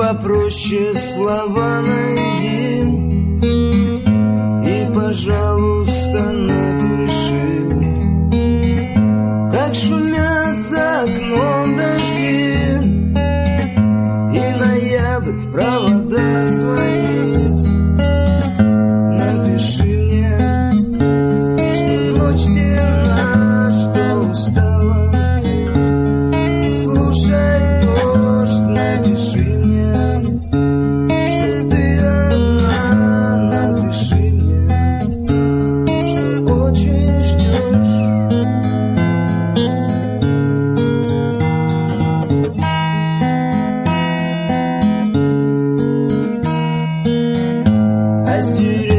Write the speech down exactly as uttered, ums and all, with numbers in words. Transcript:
попроще слова найди и, пожалуйста, напиши, как шумят за окном дожди, и ноябрь в проводах звонит. Напиши мне, что ночь темна, что устала ты слушать дождь. Напиши мне, что ты одна. Напиши мне, что очень ждешь. А с